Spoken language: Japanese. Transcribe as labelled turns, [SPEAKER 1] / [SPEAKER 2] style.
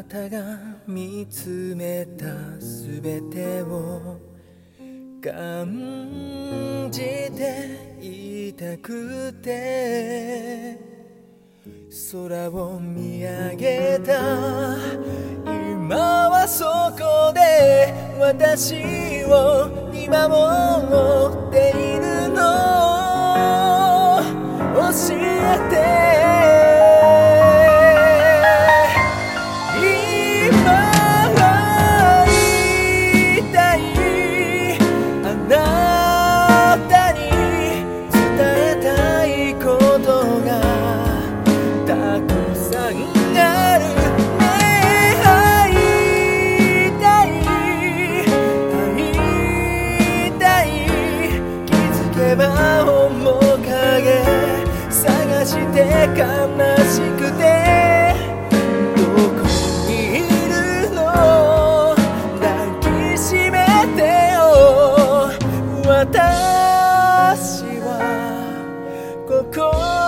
[SPEAKER 1] たが見つめたすべてを感じていたくて、空を見上げた今はそこで私を見守っているの、教えて。して悲しくてどこにいるの、抱きしめてよ、私はここ